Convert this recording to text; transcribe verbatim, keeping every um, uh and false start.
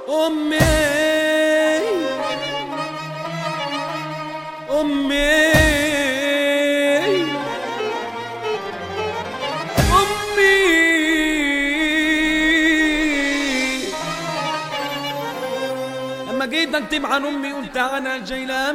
أمي أمي أمي لما جيت أكتب عن أمي قلت أنا الجيلان